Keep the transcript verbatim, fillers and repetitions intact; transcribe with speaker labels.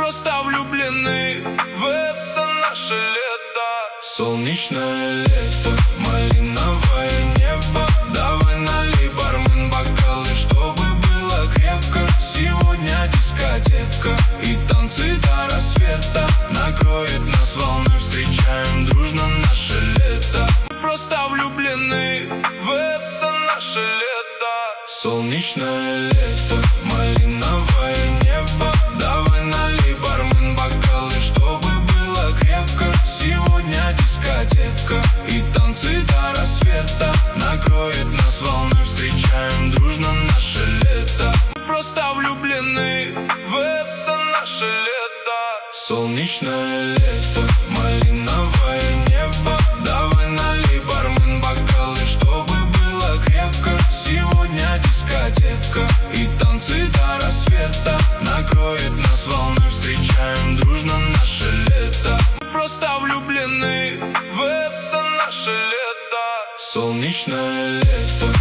Speaker 1: просто влюблены в это наше лето. Солнечное лето, малиновое небо. Давай налей, бармен, бокалы, чтобы было крепко. Сегодня дискотека и танцы до рассвета. Накроет нас волной, встречаем дружно наше лето. Просто влюблены в это наше лето. Солнечное лето, малиновое небо. Давай налей, бармен, бокалы, чтобы было крепко. Сегодня дискотека и танцы до рассвета. Накроет нас волной, встречаем дружно наше лето. Просто влюблены в это наше лето. Солнечное лето, малиновое небо. Давай налей, бармен, бокалы, чтобы было крепко. Сегодня дискотека и танцы до рассвета. Накроет нас волной, встречаем дружно наше лето. Просто влюблены в это наше лето. Солнечное лето.